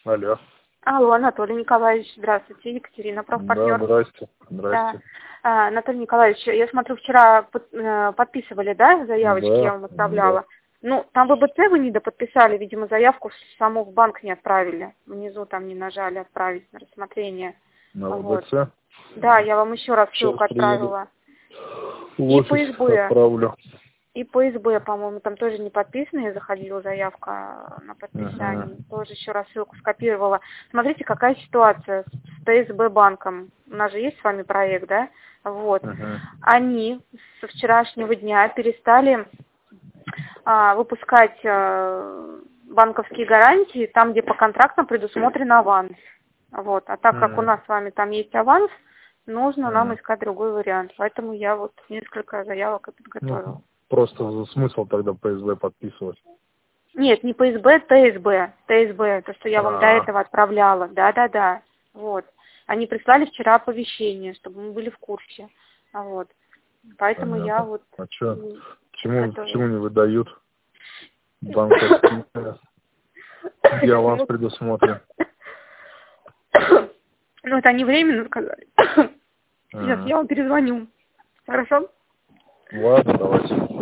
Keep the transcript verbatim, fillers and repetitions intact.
Алло. Алло, Анатолий Николаевич, здравствуйте, Екатерина, профпартнер. Да, здрасте. Здрасте. Да. А, Анатолий Николаевич, я смотрю, вчера под, э, подписывали, да, заявочки, Да, я вам отправляла. да. Ну, там ВБЦ вы не доподписали, видимо, заявку саму в банк не отправили. Внизу там не нажали отправить на рассмотрение. На Вот. ВБЦ? Да, я вам еще раз Сейчас ссылку отправила. В И офис по СБ. отправлю. И по СБ, по-моему, там тоже не подписано, заходила заявка на подписание. Ага. Тоже еще раз ссылку скопировала. Смотрите, какая ситуация с ТСБ банком. У нас же есть с вами проект, да? Вот. Ага. Они со вчерашнего дня перестали а, выпускать а, банковские гарантии там, где по контрактам предусмотрен аванс. Вот. А так как у нас с вами там есть аванс, нужно нам Ага. искать другой вариант. Поэтому я вот несколько заявок и подготовила. Ну, просто смысл тогда по СБ подписывать. Нет, не по СБ, ТСБ. ТСБ, то, что я вам до А, этого отправляла. Да-да-да. Вот. Они прислали вчера оповещение, чтобы мы были в курсе. А Вот. Поэтому я понятно. вот А что? м, Почему, готовила. почему не выдают банковские, где аванс Ну, предусмотрен? ну, это они временно сказали. Сейчас А, я вам перезвоню. Хорошо? ладно, давайте.